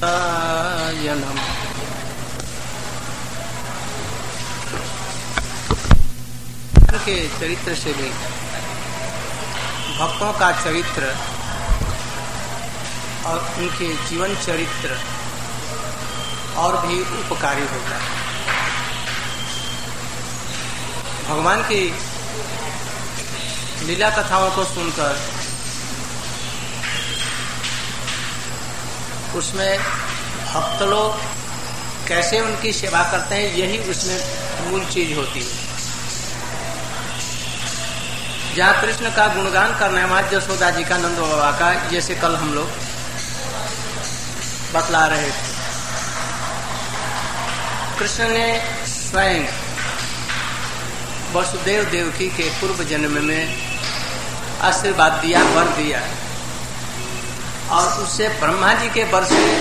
के चरित्र से भी भक्तों का चरित्र और उनके जीवन चरित्र और भी उपकारी होता है। भगवान की लीला कथाओं को सुनकर उसमें भक्त लोग कैसे उनकी सेवा करते हैं, यही उसमें मूल चीज होती है। जहाँ कृष्ण का गुणगान करने माँ यशोदा जी का, नंद बाबा का, जैसे कल हम लोग बतला रहे थे, कृष्ण ने स्वयं वसुदेव देवकी के पूर्व जन्म में आशीर्वाद दिया, वर दिया, और उससे ब्रह्मा जी के वर से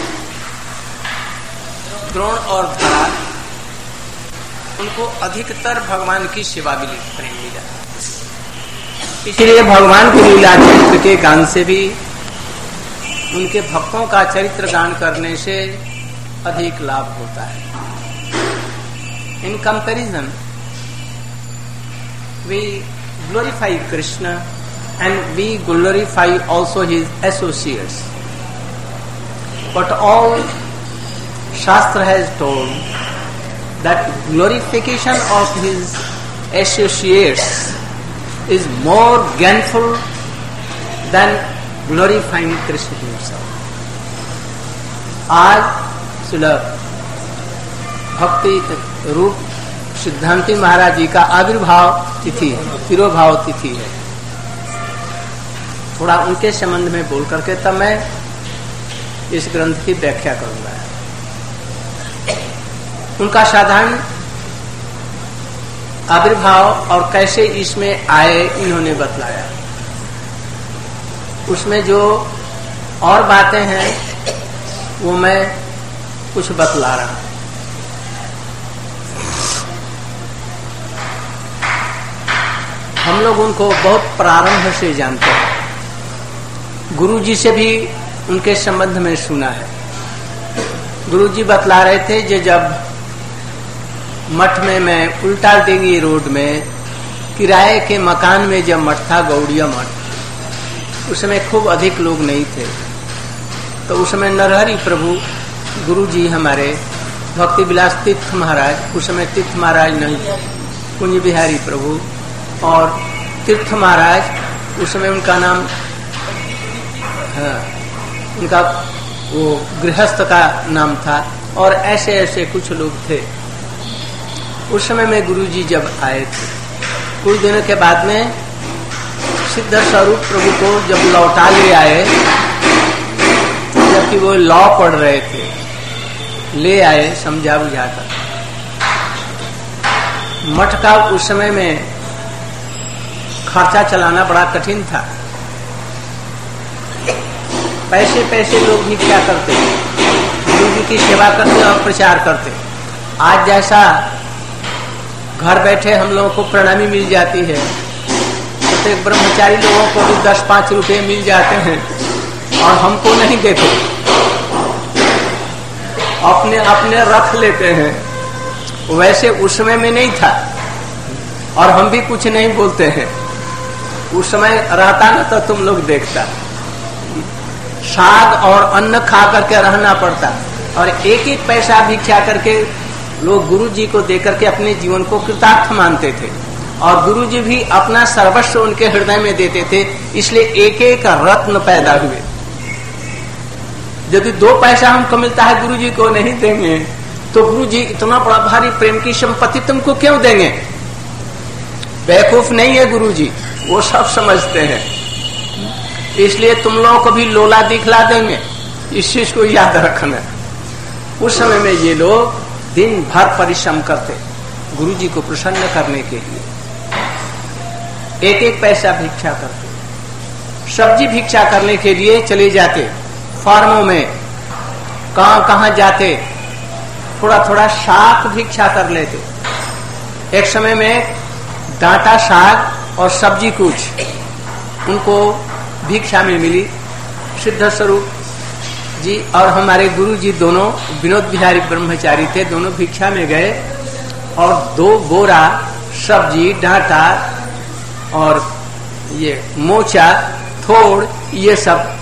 द्रोण और धरा उनको अधिकतर भगवान की सेवा मिली, प्रेम मिला। इसलिए भगवान की लीला चरित्र के गान से भी उनके भक्तों का चरित्र गान करने से अधिक लाभ होता है। In comparison we glorify Krishna and we glorify also his associates. But all Shastra has told that glorification of his associates is more gainful than glorifying Krishna himself. आज सुलभ भक्ति रूप सिद्धांति महाराज जी का आविर्भाव तिथि है, तिरोभाव तिथि है। थोड़ा उनके संबंध में बोल करके तब मैं इस ग्रंथ की व्याख्या करूंगा। उनका साधारण आविर्भाव और कैसे इसमें आए इन्होंने बतलाया। उसमें जो और बातें हैं वो मैं कुछ बतला रहा हूं। हम लोग उनको बहुत प्रारंभ से जानते हैं, गुरु जी से भी उनके संबंध में सुना है। गुरु जी बतला रहे थे कि जब मठ में मैं उल्टा डेंगी रोड में किराए के मकान में जब मठ था, गौड़िया मठ, उस समय खूब अधिक लोग नहीं थे, तो उस समय नरहरि प्रभु गुरु जी हमारे भक्ति विलास तीर्थ महाराज, उस समय तीर्थ महाराज नहीं थे, कुंज बिहारी प्रभु और तीर्थ महाराज, उस समय उनका नाम उनका वो गृहस्थ का नाम था, और ऐसे ऐसे कुछ लोग थे। उस समय में गुरुजी जब आए थे, कुछ दिनों के बाद में सिद्ध स्वरूप प्रभु को जब लौटा ले आए, जबकि वो लॉ पढ़ रहे थे, ले आए समझा बुझाकर। मठ का उस समय में खर्चा चलाना बड़ा कठिन था। पैसे पैसे लोग भी क्या करते, गुरु जी की सेवा करते और प्रचार करते। आज जैसा घर बैठे हम लोगों को प्रणामी मिल जाती है, प्रत्येक ब्रह्मचारी लोगों को भी 10-5 रुपए मिल जाते हैं और हमको नहीं देते, अपने अपने रख लेते हैं। वैसे उस समय में नहीं था, और हम भी कुछ नहीं बोलते हैं। उस समय रहता ना तो तुम लोग देखता, साग और अन्न खा करके रहना पड़ता, और एक एक पैसा भिक्षा करके लोग गुरु जी को देकर के अपने जीवन को कृतार्थ मानते थे, और गुरु जी भी अपना सर्वस्व उनके हृदय में देते थे। इसलिए एक एक रत्न पैदा हुए। यदि 2 पैसा हमको मिलता है गुरु जी को नहीं देंगे, तो गुरु जी इतना बड़ा भारी प्रेम की संपत्ति तुमको क्यों देंगे? बेवकूफ नहीं है गुरु जी, वो सब समझते हैं। इसलिए तुम लोगों को भी लोला दिखला देंगे, इस चीज को याद रखना। उस समय में ये लोग दिन भर परिश्रम करते गुरु जी को प्रसन्न करने के लिए, एक एक पैसा भिक्षा करते। सब्जी भिक्षा करने के लिए चले जाते, फार्मों में कहां कहां जाते, थोड़ा थोड़ा साग भिक्षा कर लेते। एक समय में डांटा साग और सब्जी कुछ उनको भिक्षा में मिली। सिद्ध स्वरूप जी और हमारे गुरु जी दोनों विनोद बिहारी ब्रह्मचारी थे, दोनों भिक्षा में गए और 2 बोरा सब्जी, डांटा और ये मोचा, थोड़, ये सब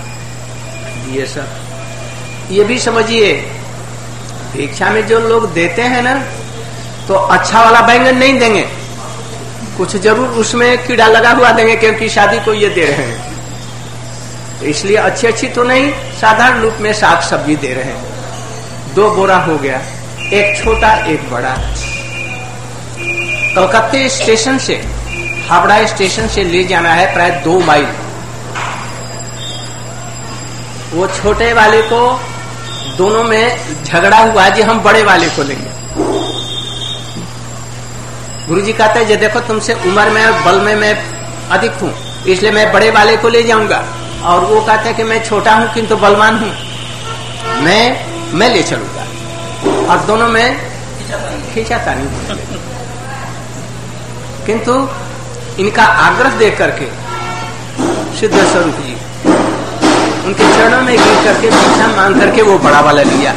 ये भी समझिए, भिक्षा में जो लोग देते हैं ना, तो अच्छा वाला बैंगन नहीं देंगे, कुछ जरूर उसमें कीड़ा लगा हुआ देंगे, क्योंकि शादी को ये दे रहे हैं, तो इसलिए अच्छी तो नहीं, साधारण रूप में साग सब्जी दे रहे हैं। 2 बोरा हो गया, एक छोटा एक बड़ा। कलकत्ते स्टेशन से, हावड़ा स्टेशन से ले जाना है प्राय 2 माइल। वो छोटे वाले को, दोनों में झगड़ा हुआ जी हम बड़े वाले को लेंगे। गुरुजी कहते हैं, देखो तुमसे उम्र में और बल में मैं अधिक हूं, इसलिए मैं बड़े वाले को ले जाऊंगा, और वो कहते हैं कि मैं छोटा हूं किंतु बलवान हूं, मैं ले चलूंगा, और दोनों में खींचातानी होने लगी। किंतु इनका आग्रह देख करके सिद्ध स्वरूप जी उनके चरणों में गिर करके भिक्षा मांग करके वो बड़ा वाला लिया।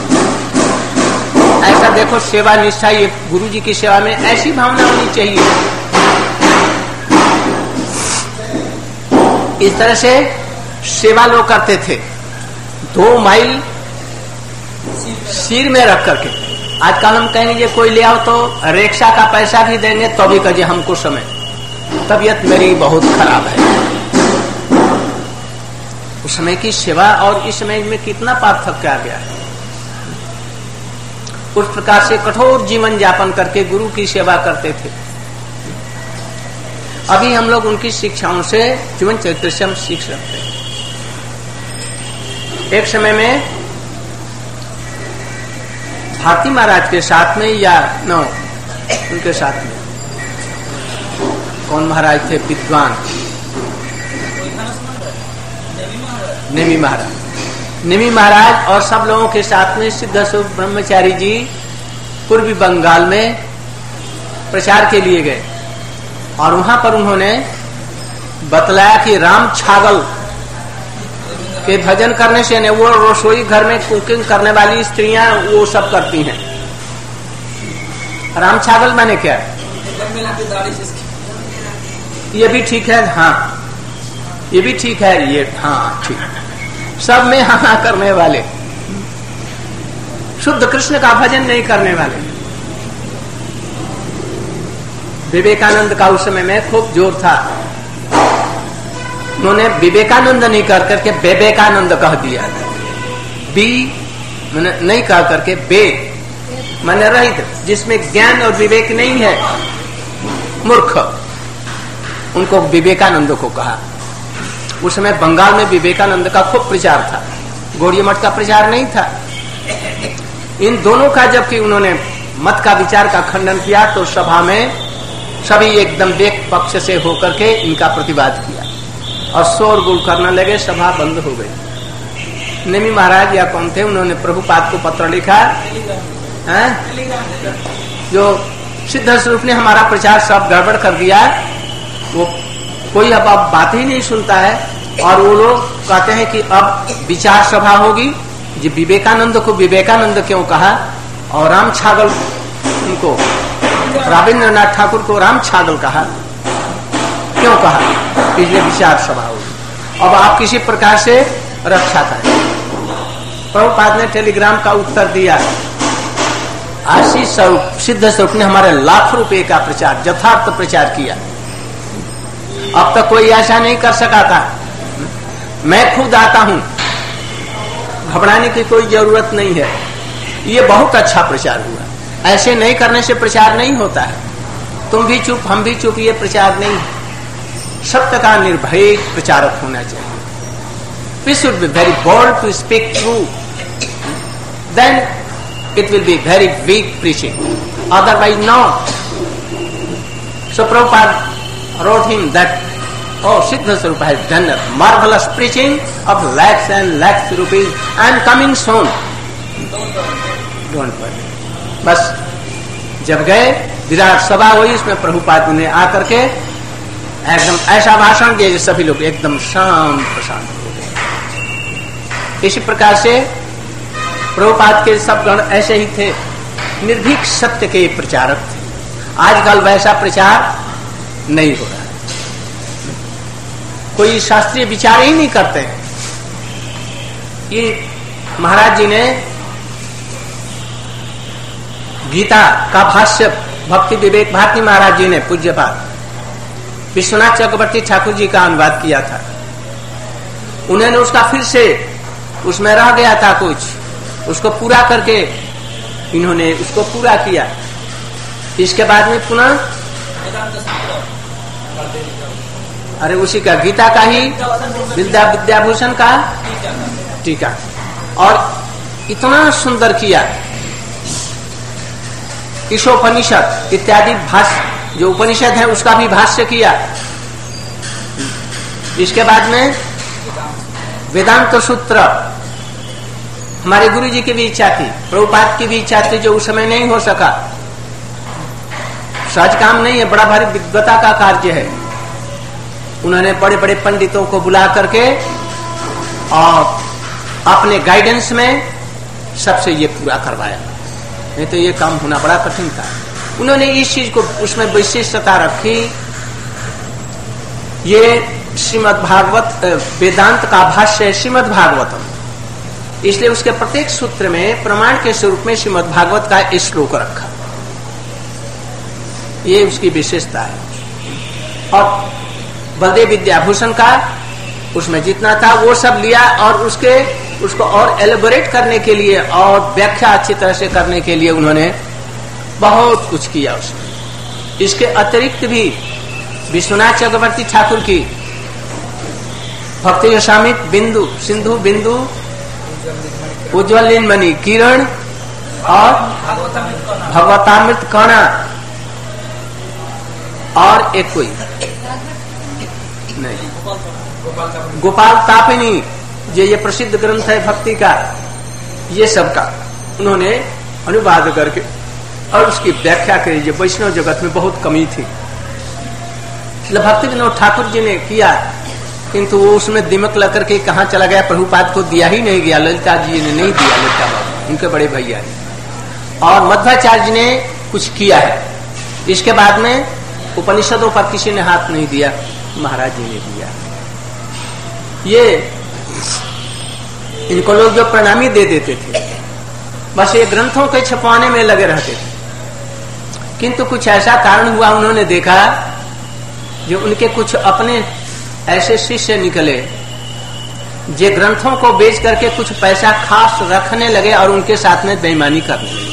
ऐसा देखो सेवा निष्ठा, ये गुरु जी की सेवा में ऐसी भावना होनी चाहिए। इस तरह से सेवा लोग करते थे, 2 माइल सिर में रख करके। आजकल हम कहेंगे कोई ले आओ तो रिक्शा का पैसा भी देंगे तो भी कहे हमको समय, तबीयत मेरी बहुत खराब है। उस समय की सेवा और इस समय में कितना पार्थक्य आ गया है। उस प्रकार से कठोर जीवन यापन करके गुरु की सेवा करते थे। अभी हम लोग उनकी शिक्षाओं से, जीवन चरित्र से हम सीख सकते हैं। एक समय में भारती महाराज के साथ में, या न उनके साथ में कौन महाराज थे विद्वान, नेमी महाराज और सब लोगों के साथ में सिद्ध स्वरूप ब्रह्मचारी जी पूर्वी बंगाल में प्रचार के लिए गए, और वहां पर उन्होंने बतलाया कि राम छागल के भजन करने से, वो रसोई घर में कुकिंग करने वाली स्त्रियां वो सब करती हैं। राम छागल माने क्या? ये भी ठीक है, हाँ ये भी ठीक है, ये हाँ ठीक, सब में हाँ करने वाले, शुद्ध कृष्ण का भजन नहीं करने वाले। विवेकानंद का उस समय में खूब जोर था, उन्होंने विवेकानंद नहीं कर करके विवेकानंद कह दिया। बी मैंने नहीं कह करके बे मैंने रहित, जिसमें ज्ञान और विवेक नहीं है, मूर्ख, उनको विवेकानंद को कहा। उस समय बंगाल में विवेकानंद का खूब प्रचार था, गौड़ीय मठ का प्रचार नहीं था। इन दोनों का जबकि उन्होंने मत का विचार का खंडन किया, तो सभा में सभी एकदम एक पक्ष से होकर के इनका प्रतिवाद किया और शोरगुल करने लगे, सभा बंद हो गई। नेमी महाराज या कौन थे, उन्होंने प्रभुपाद को पत्र लिखा, जो सिद्ध स्वरूप ने हमारा प्रचार सब गड़बड़ कर दिया, वो कोई अब बात ही नहीं सुनता है, और वो लोग कहते हैं कि अब विचार सभा होगी। जी विवेकानंद को विवेकानंद क्यों कहा, और राम छागल, उनको रविन्द्रनाथ ठाकुर को राम छागल कहा क्यों कहा, इसलिए विचार सभा होगी। अब आप किसी प्रकार से रक्षा करें। प्रभुपाद ने टेलीग्राम का उत्तर दिया, आशीष स्वरूप सिद्ध स्वरूप ने हमारे लाख रुपए का प्रचार, यथार्थ प्रचार किया। अब तक कोई ऐसा नहीं कर सका था, मैं खुद आता हूं, घबराने की कोई जरूरत नहीं है। ये बहुत अच्छा प्रचार हुआ, ऐसे नहीं करने से प्रचार नहीं होता है। तुम भी चुप, हम भी चुप, ये प्रचार नहीं है। सत्य का निर्भय प्रचारक होना चाहिए। We should be very bold to speak truth. Then it will be very weak preaching. Otherwise not. So Prabhupada wrote him that, oh, Siddha Swarupa has done a marvelous preaching of lakhs and lakhs rupees. I am coming soon. Don't worry. बस जब गए, विराट सभा हुई, इसमें प्रभुपाद ने आकर के एकदम ऐसा भाषण दिया, सभी लोग एकदम शांत शांत हो गए। इसी प्रकार से प्रभुपाद के सब गण ऐसे ही थे, निर्भीक सत्य के प्रचारक थे। आजकल वैसा प्रचार नहीं हो रहा, कोई शास्त्रीय विचार ही नहीं करते हैं। ये महाराज जी ने गीता का भाष्य भक्ति विवेक भारती महाराज जी ने पूज्यपाद विश्वनाथ चक्रवर्ती ठाकुर जी का अनुवाद किया था। उन्होंने उसका फिर से, उसमें रह गया था कुछ, उसको पूरा करके इन्होंने उसको पूरा किया। इसके बाद में पुनः अरे उसी का गीता का ही विद्याभूषण का टीका, और इतना सुंदर किया। ईशोपनिषद इत्यादि भाष्य जो उपनिषद है उसका भी भाष्य किया। इसके बाद में वेदांत सूत्र, हमारे गुरु जी की भी इच्छा थी, प्रभुपाद की भी इच्छा थी, जो उस समय नहीं हो सका। सहज काम नहीं है, बड़ा भारी विद्वता का कार्य है। उन्होंने बड़े बड़े पंडितों को बुला करके और अपने गाइडेंस में सबसे ये पूरा करवाया, नहीं तो ये काम होना बड़ा कठिन था। उन्होंने इस चीज को उसमें विशिष्टता रखी। ये श्रीमद् भागवत वेदांत का भाष्य है श्रीमद् भागवतम, इसलिए उसके प्रत्येक सूत्र में प्रमाण के स्वरूप में श्रीमद् भागवत का श्लोक रखा। ये उसकी विशेषता है। और बलदेव विद्याभूषण का उसमें जितना था वो सब लिया और उसको और एलेबोरेट करने के लिए और व्याख्या अच्छी तरह से करने के लिए उन्होंने बहुत कुछ किया उसमें। इसके अतिरिक्त भी विश्वनाथ चक्रवर्ती ठाकुर की भक्ति यशामित बिंदु, सिंधु बिंदु, उज्ज्वल मणि किरण और भगवतामृत कणा, और एक कोई नहीं, गोपाल तापिनी, ये प्रसिद्ध ग्रंथ है भक्ति का, ये सब का उन्होंने अनुवाद करके और उसकी व्याख्या करी, जो वैष्णव जगत में बहुत कमी थी। भक्ति विनोद ठाकुर जी ने किया, किंतु वो उसमें दिमक लग करके कहाँ चला गया, प्रभुपाद को दिया ही नहीं गया, ललिता जी ने नहीं दिया, ललिता बाबा उनके बड़े भैया ने, और मध्वाचार्य जी ने कुछ किया है। इसके बाद में उपनिषदों पर किसी ने हाथ नहीं दिया, महाराज जी ने दिया। ये इनको लोग जो प्रणामी दे देते थे, बस ये ग्रंथों के छपवाने में लगे रहते थे। किंतु कुछ ऐसा कारण हुआ, उन्होंने देखा जो उनके कुछ अपने ऐसे शिष्य निकले जो ग्रंथों को बेच करके कुछ पैसा खास रखने लगे और उनके साथ में बेईमानी करने लगे।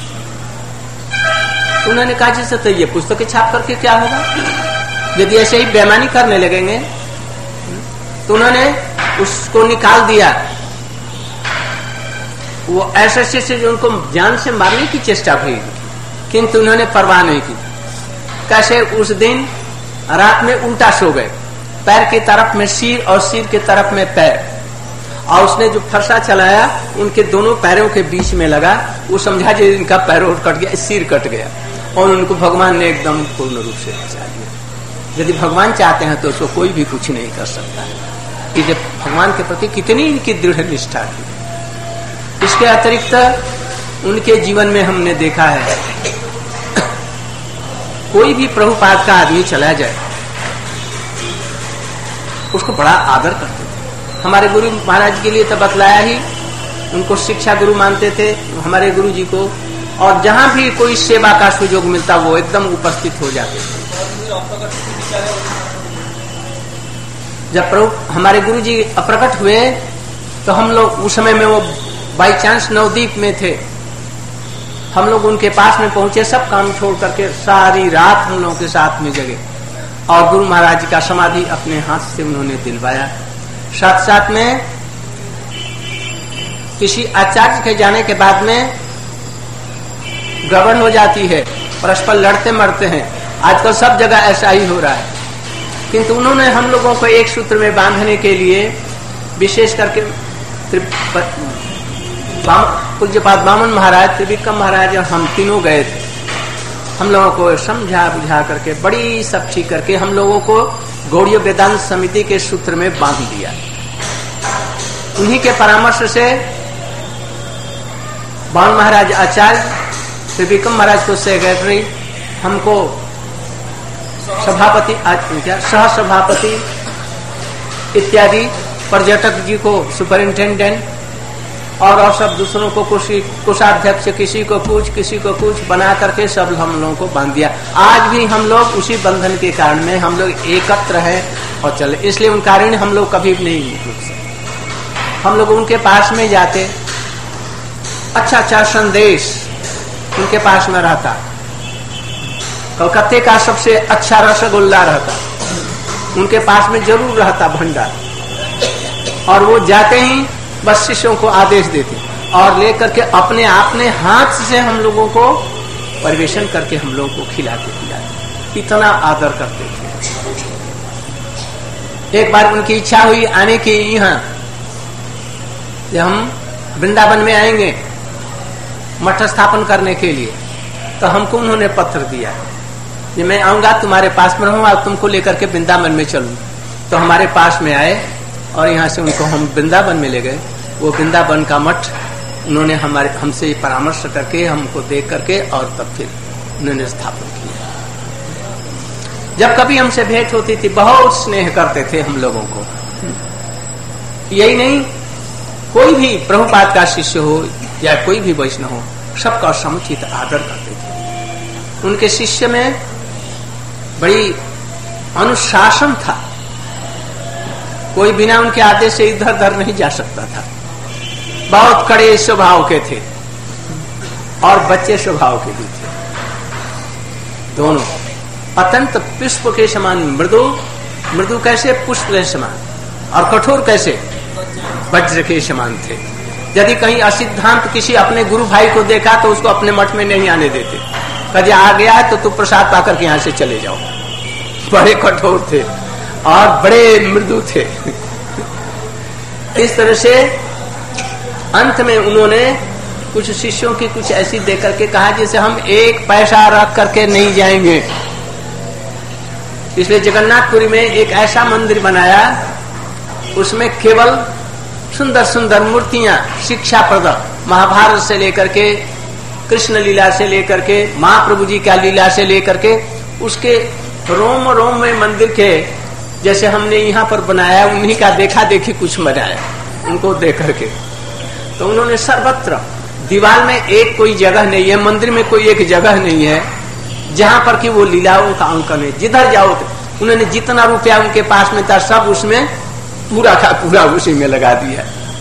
उन्होंने कहा जैसे तो ये पुस्तकें छाप करके क्या होगा, यदि ऐसे ही बेईमानी करने लगेंगे। तो उन्होंने उसको निकाल दिया। वो ऐसे शिष्य जो उनको जान से मारने की चेष्टा हुई, किंतु उन्होंने परवाह नहीं की। कैसे उस दिन रात में उल्टा सो गए, पैर की तरफ में सिर और सिर की तरफ में पैर, और उसने जो फरसा चलाया उनके दोनों पैरों के बीच में लगा। वो समझा जो इनका पैर कट गया, सिर कट गया, और उनको भगवान ने एकदम पूर्ण रूप से बचा दिया। यदि भगवान चाहते हैं तो उसको कोई भी कुछ नहीं कर सकता है। कि भगवान के प्रति कितनी इनकी दृढ़ निष्ठा थी। इसके अतिरिक्त उनके जीवन में हमने देखा है, कोई भी प्रभुपाद का आदमी चला जाए उसको बड़ा आदर करते थे। हमारे गुरु महाराज के लिए तो बतलाया ही, उनको शिक्षा गुरु मानते थे हमारे गुरु जी को, और जहां भी कोई सेवा का सुयोग मिलता वो एकदम उपस्थित हो जाते थे। जब प्रभु हमारे गुरु जी अप्रकट हुए तो हम लोग उस समय में वो बाई चांस नवदीप में थे। हम लोग उनके पास में पहुंचे, सब काम छोड़ करके सारी रात हम लोगों के साथ में जगे, और गुरु महाराज जी का समाधि अपने हाथ से उन्होंने दिलवाया। साथ साथ में किसी आचार्य के जाने के बाद में गड़बड़ हो जाती है, परस्पर लड़ते मरते हैं। आजकल सब जगह ऐसा ही हो रहा है, किंतु उन्होंने हम लोगों को एक सूत्र में बांधने के लिए विशेष करके पूज्यपाद बामन महाराज, त्रिविक्रम महाराज और हम तीनों गए थे। हम लोगों को समझा बुझा करके बड़ी सब ठीक करके हम लोगों को गौड़ीय वेदांत समिति के सूत्र में बांध दिया। उन्हीं के परामर्श से बाण महाराज आचार्य, श्री विक्रम महाराज को सेक्रेटरी, हमको सभापति, क्या सह सभापति इत्यादि, पर्यटक जी को सुपरिंटेंडेंट, और सब दूसरों को कोषाध्यक्ष, किसी को कुछ बना करके सब हम लोगों को बांध दिया। आज भी हम लोग उसी बंधन के कारण में हम लोग एकत्र हैं और चले, इसलिए उन कारण हम लोग कभी भी नहीं रुक सकते। हम लोग उनके पास में जाते, अच्छा संदेश उनके पास में रहता, कलकत्ते का सबसे अच्छा रसगुल्ला रहता, उनके पास में जरूर रहता भंडार, और वो जाते ही बस शिष्यों को आदेश देते और लेकर के अपने हाथ से हम लोगों को परिवेशन करके हम लोगों को खिलाते, इतना आदर करते थे। एक बार उनकी इच्छा हुई आने की, यहाँ जब हम वृंदावन में आएंगे मठ स्थापन करने के लिए, तो हमको उन्होंने पत्र दिया कि मैं आऊंगा, तुम्हारे पास में रहूंगा, तुमको लेकर के वृंदावन में चलूं। तो हमारे पास में आए और यहाँ से उनको हम वृंदावन में ले गए। वो वृंदावन का मठ उन्होंने हमसे परामर्श करके हमको देख करके और तब फिर उन्होंने स्थापन किया। जब कभी हमसे भेंट होती थी बहुत स्नेह करते थे हम लोगों को। यही नहीं, कोई भी प्रभुपाद का शिष्य हो या कोई भी वैष्णव हो, सबका समुचित आदर करते थे। उनके शिष्य में बड़ी अनुशासन था, कोई बिना उनके आदेश से इधर उधर नहीं जा सकता था। बहुत कड़े स्वभाव के थे और बच्चे स्वभाव के भी थे, दोनों। अत्यंत पुष्प के समान मृदु, मृदु कैसे पुष्प के समान, और कठोर कैसे वज्र के समान थे। यदि कहीं असिद्धांत किसी अपने गुरु भाई को देखा तो उसको अपने मठ में नहीं आने देते, कभी आ गया है तो तू प्रसाद पाकर के यहाँ से चले जाओ। बड़े कठोर थे और बड़े मृदु थे। इस तरह से अंत में उन्होंने कुछ शिष्यों की कुछ ऐसी देकर के कहा जैसे हम एक पैसा रख करके नहीं जाएंगे। इसलिए जगन्नाथपुरी में एक ऐसा मंदिर बनाया, उसमें केवल सुंदर सुंदर मूर्तियां, शिक्षाप्रद, महाभारत से लेकर के कृष्ण लीला से लेकर के महाप्रभु जी का लीला से लेकर के उसके रोम रोम में मंदिर के जैसे हमने यहाँ पर बनाया, उन्हीं का देखा देखी कुछ बनाया उनको देख करके। तो उन्होंने सर्वत्र, दीवार में एक कोई जगह नहीं है, मंदिर में कोई एक जगह नहीं है जहां पर कि वो लीलाओं का अंकन है। जिधर जाओ तो उन्होंने जितना रुपया उनके पास में था सब उसमें पूरा का पूरा उसी में लगा दिया।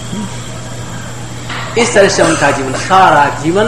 इस तरह से उनका जीवन, सारा जीवन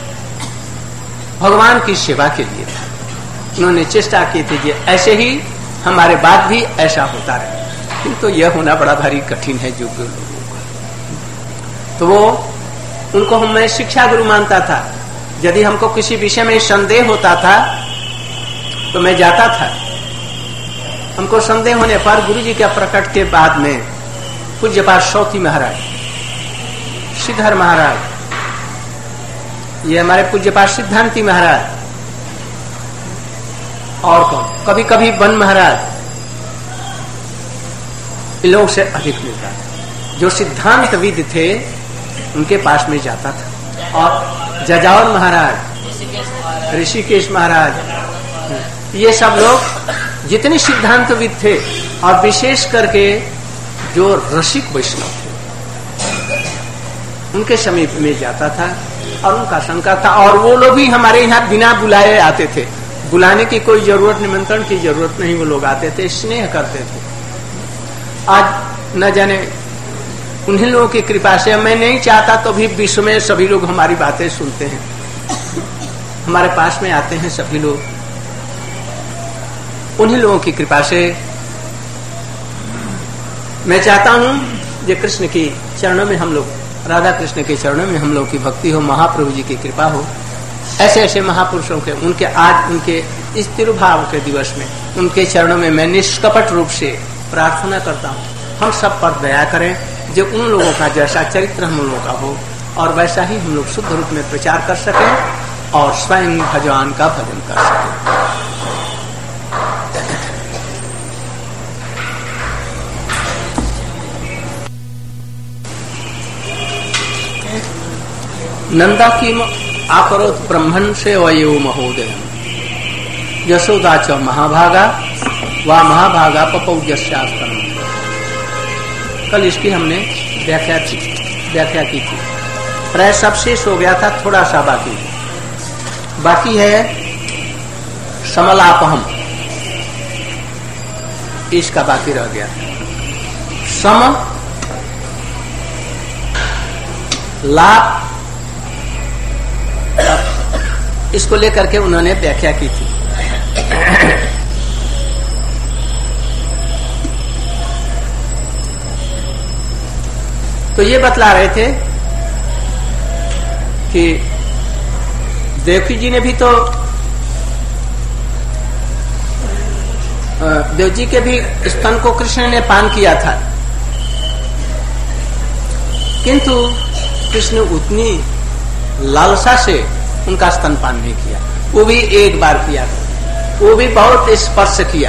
भगवान की सेवा के लिए था। उन्होंने चेष्टा की थी कि ऐसे ही हमारे बाद भी ऐसा होता रहे, किंतु यह होना बड़ा भारी कठिन है जो लोगों को। तो वो उनको मैं शिक्षा गुरु मानता था। यदि हमको किसी विषय में संदेह होता था तो मैं जाता था। हमको संदेह होने पर गुरु जी के प्रकट के बाद में पूज्यपाद सौती महाराज, श्रीधर महाराज, ये हमारे पूज्यपाद सिद्धांति महाराज, और कौन, कभी कभी वन महाराज, इन लोगों से अधिक मिलता था। जो सिद्धांत विद थे उनके पास में जाता था। और जजावन महाराज, ऋषिकेश महाराज, ये सब लोग जितने सिद्धांतविद थे और विशेष करके जो रसिक वैष्णव थे उनके समीप में जाता था और उनका शंका था। और वो लोग भी हमारे यहाँ बिना बुलाए आते थे, बुलाने की कोई जरूरत, निमंत्रण की जरूरत नहीं, वो लोग आते थे, स्नेह करते थे। आज न जाने उन्हीं लोगों की कृपा से, मैं नहीं चाहता तो भी विश्व में सभी लोग हमारी बातें सुनते हैं, हमारे पास में आते हैं सभी लोग। उन्हीं लोगों की कृपा से मैं चाहता हूं जो कृष्ण की चरणों में हम लोग, राधा कृष्ण के चरणों में हम लोग की भक्ति हो, महाप्रभु जी की कृपा हो। ऐसे ऐसे महापुरुषों के, उनके आज उनके इस तिरुभाव के दिवस में उनके चरणों में मैं निष्कपट रूप से प्रार्थना करता हूँ, हम सब पर दया करें, जो उन लोगों का जैसा चरित्र हम लोगों का हो और वैसा ही हम लोग शुद्ध रूप में प्रचार कर सकें और स्वयं भगवान का भजन कर सकें। नंदा की आकरोत ब्रह्मण से वयो महोदय यशोदा च महाभागा व महाभागा पपौजस्यास्तम। कल इसकी हमने व्याख्या की थी। प्राय सब शेष हो गया था, थोड़ा सा बाकी है समलापहम, इसका बाकी रह गया। सम लाप, इसको लेकर के उन्होंने व्याख्या की थी। तो ये बतला रहे थे कि देवकी जी ने भी तो देव जी के भी स्तन को कृष्ण ने पान किया था, किंतु कृष्ण उतनी लालसा से उनका स्तन पान नहीं किया। वो भी एक बार किया था, वो भी बहुत स्पर्श किया।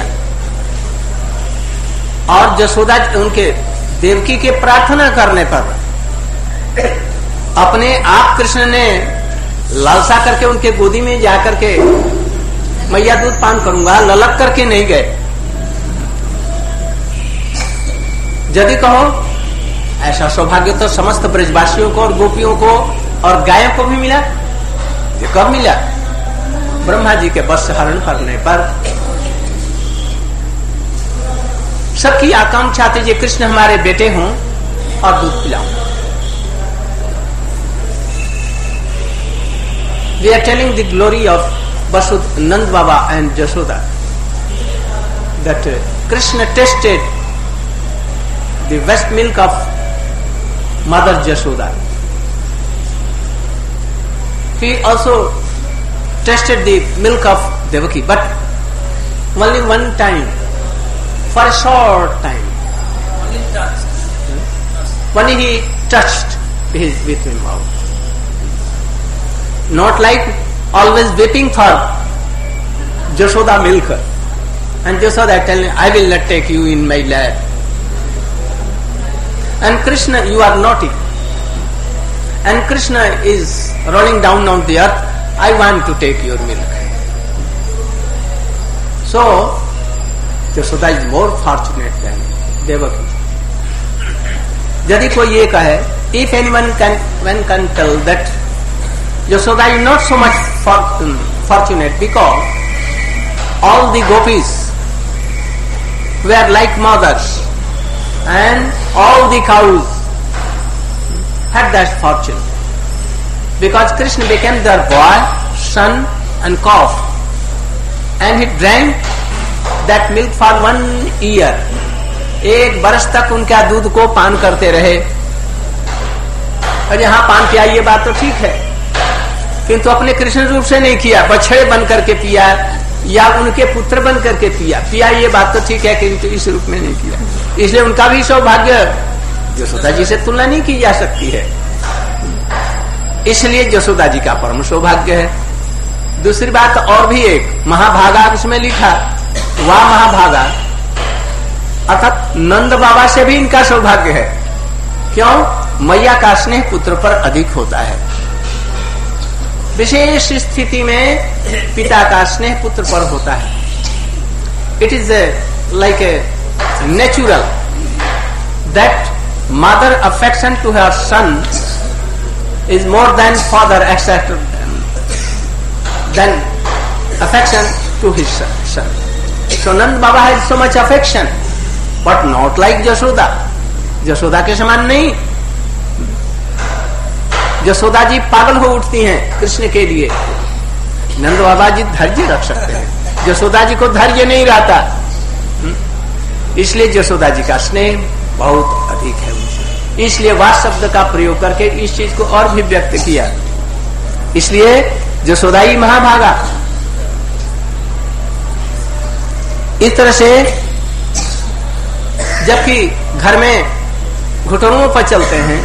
और यशोदा उनके देवकी के प्रार्थना करने पर अपने आप कृष्ण ने लालसा करके उनके गोदी में जाकर के मैया दूध पान करूंगा ललक करके नहीं गए। यदि कहो ऐसा सौभाग्य तो समस्त ब्रजवासियों को और गोपियों को और गायों को भी मिला। ये कब मिला? ब्रह्मा जी के वश हरण करने पर सबकी आकांक्षा थी, ये कृष्ण हमारे बेटे हों और दूध पिलाऊं। We are telling the glory of Nand Baba and Jashoda, that Krishna tasted the breast milk of Mother Jashoda. He also tasted the milk of Devaki, but only one time, for a short time. When he touched his with his mouth. Not like always waiting for Jashoda milk. And Jashoda telling, I will not take you in my lap. And Krishna, you are naughty. And Krishna is rolling down on the earth, I want to take your milk. So, Jashoda is more fortunate than Devaki. यदि कोई ये कहे, if anyone can tell that Yashoda is not so much fortunate because all the gopis were like mothers and all the cows had that fortune, because Krishna became their boy, son and calf, and he drank that milk for 1 year. 1 वर्ष तक उनका दूध को पान करते रहे। और यहाँ पान किया ये बात तो ठीक है, किंतु अपने कृष्ण रूप से नहीं किया, बछड़े बन करके पिया या उनके पुत्र बन करके पिया ये बात तो ठीक है, किंतु इस रूप में नहीं किया। इसलिए उनका भी सौभाग्य यशोदा जी से तुलना नहीं की जा सकती है। इसलिए यशोदा जी का परम सौभाग्य है। दूसरी बात और भी एक महाभागा इसमें लिखा, वह महाभागा अर्थात नंद बाबा से भी इनका सौभाग्य है। क्यों? मैया का स्नेह पुत्र पर अधिक होता है। विशेष स्थिति में पिता का स्नेह पुत्र पर होता है। It is like a natural that mother affection to her son is more than father except than affection to his son. So Nand Baba has so much affection but not like Jasoda. Jasoda के समान नहीं। जसोदा जी पागल हो उठती हैं कृष्ण के लिए, नंद बाबा जी धैर्य रख सकते हैं। जसोदा जी को धैर्य नहीं रहता, इसलिए जसोदा जी का स्नेह बहुत अधिक है उनसे। इसलिए वाह शब्द का प्रयोग करके इस चीज को और भी व्यक्त किया। इसलिए जसोदा ही महाभागा। इस तरह से जबकि घर में घुटनों पर चलते हैं,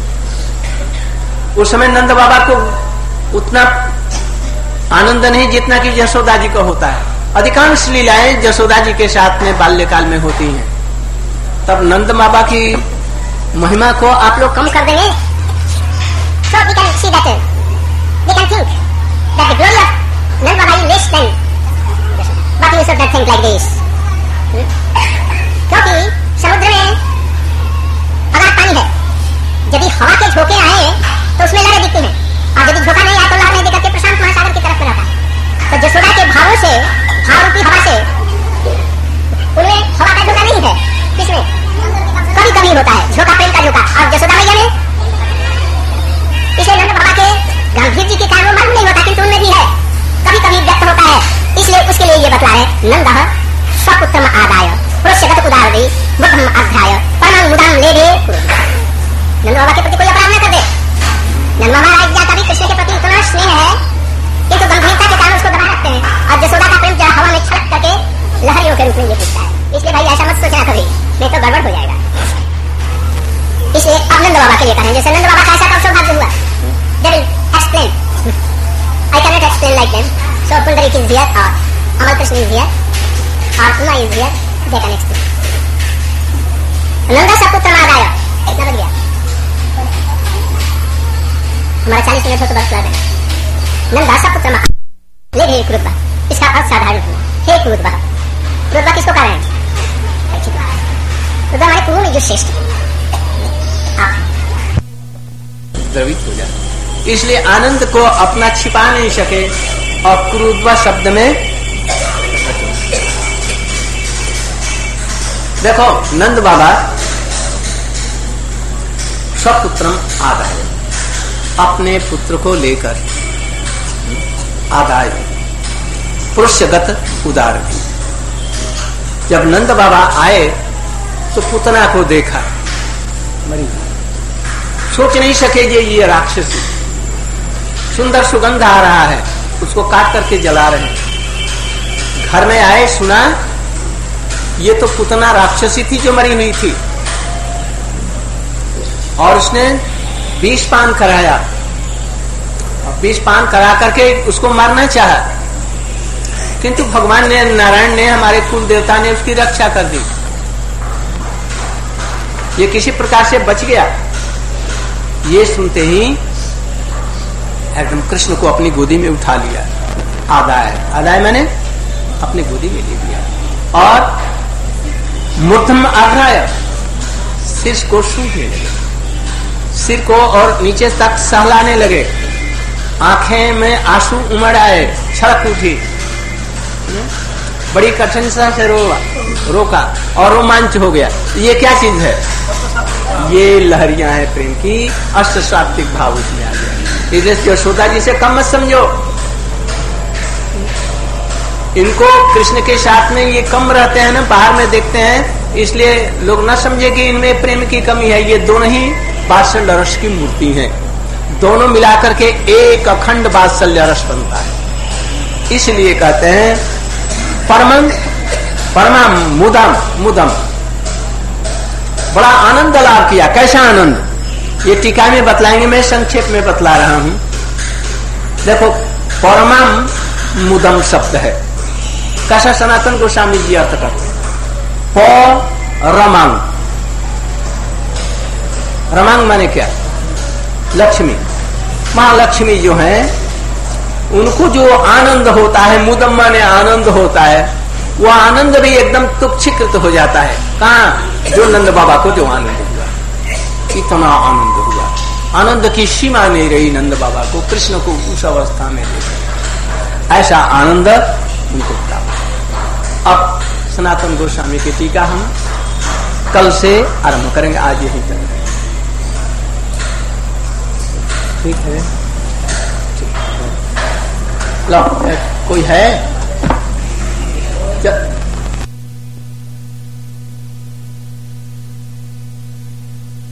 उस समय नंद बाबा को उतना आनंद नहीं जितना कि जसोदा जी को होता है। अधिकांश लीलाएं जसोदा जी के साथ में बाल्यकाल में होती हैं। तब नंद बाबा की महिमा को आप लोग कम कर देंगे। So we can see that they can think that the glory of Nand Baba is less than Yashoda. What use of that think like this? क्योंकि समुद्र में अगर पानी है, यदि हवा के झोंके आए तो उसमें लहरें दिखती हैं, और यदि झोंका नहीं आए तो लहर नहीं दिखा के प्रशांत महासागर की तरफ में रहता है। तो यशोदा के भावों से, भाव रूपी हवा से, उनमें हवा का झोंका नहीं है, किसमें कभी कभी होता है झोंका, प्रेम का झोंका, और यशोदा मैया में इसलिए नंद बाबा के गंभीर जी के कारण वो मालूम नहीं होता, किंतु उनमें भी है, कभी कभी व्यक्त होता है। इसलिए उसके लिए ये बतला है, नंदः स्वपुत्रम आदाय पुरुषगत उदारदि बुद्धम अध्याय परमं मुदाम ले दे। नंद बाबा के प्रति कोई अपराध न कर दे। नंद महाराज का भी कृष्ण के प्रति इतना स्नेह है, किंतु गंभीरता के कारण उसको दबा रखते हैं, और यशोदा का प्रेम हवा में छलक करके लहरियों के रूप में ये दिखता है। इसलिए भाई ऐसा मत सोचना कभी, नहीं तो गड़बड़ हो जाएगा। इसलिए अब नंद बाबा के लिए करें, जैसे नंद बाबा का ऐसा कब सौभाग्य हुआ, they will explain. I cannot explain like them. So Pundarik is here, or Amal Krishna is here, or Uma is here. They can explain. Nanda सपुत्र मादाय कितना बन गया? हमारा 40 मिनट हो तो बस ला दें। नंदा सपुत्र मा ले हे क्रुद्धा, इसका अर्थ साधारण है, हे क्रुद्धा। क्रुद्धा किसको कह रहे हैं? क्रुद्धा हमारे कुरु में जो श्रेष्ठ द्रवित हो जाए, इसलिए आनंद को अपना छिपा नहीं सके और क्रुद्धा शब्द में देखो नंद बाबा स्वपुत्रम आदाय, अपने पुत्र को लेकर आदाय पुरुषगत उदार थी। जब नंद बाबा आए तो पुतना को देखा, मरी सोच नहीं सके ये राक्षसी, सुंदर सुगंध आ रहा है, उसको काट करके जला रहे हैं। घर में आए, सुना ये तो पुतना राक्षसी थी जो मरी हुई थी, और उसने विष पान कराया, और विष पान करा करके उसको मारना चाहा, किंतु भगवान ने, नारायण ने, हमारे कुल देवता ने उसकी रक्षा कर दी। ये किसी प्रकार से बच गया। ये सुनते ही एकदम कृष्ण को अपनी गोदी में उठा लिया। आदाय, आदाय मैंने अपनी गोदी में ले लिया, और मूर्धम आघ्राय, सिर को सूंघने लगे, सिर को और नीचे तक सहलाने लगे, आंखें में आंसू उमड़ आए, छलक उठी, बड़ी कठिनता से रोका और रोमांच हो गया। ये क्या चीज है? ये लहरियां हैं प्रेम की, अष्ट सात्विक भाव उसमें आ गया। इसलिए यशोदा जी से कम मत समझो, इनको कृष्ण के साथ में ये कम रहते हैं ना, बाहर में देखते हैं, इसलिए लोग न समझे कि इनमें प्रेम की कमी है। ये दोनों ही वात्सल्य रस की मूर्ति हैं, दोनों मिलाकर के एक अखंड वात्सल्य रस बनता है। इसलिए कहते हैं परमं परमा मुदम मुदम, बड़ा आनंद लाभ किया। कैसा आनंद? ये टीका में बतलाएंगे, मैं संक्षेप में बतला रहा हूं। देखो परमं मुदम शब्द है, कैसा सनातन गोस्वामी जी अर्थ करते हैं। परमं, रमंग माने क्या? लक्ष्मी, महालक्ष्मी जो है उनको जो आनंद होता है, मुदम माने आनंद होता है, वो आनंद भी एकदम तुच्छीकृत हो जाता है। कहाँ? जो नंद बाबा को जो आनंद हुआ, इतना आनंद हुआ, आनंद की सीमा नहीं रही नंद बाबा को, कृष्ण को उस अवस्था में देखा, ऐसा आनंद उनको प्राप्त। अब सनातन गोस्वामी की टीका हम कल से आरंभ करेंगे, आज यही करेंगे। ठीक है, लो कोई है?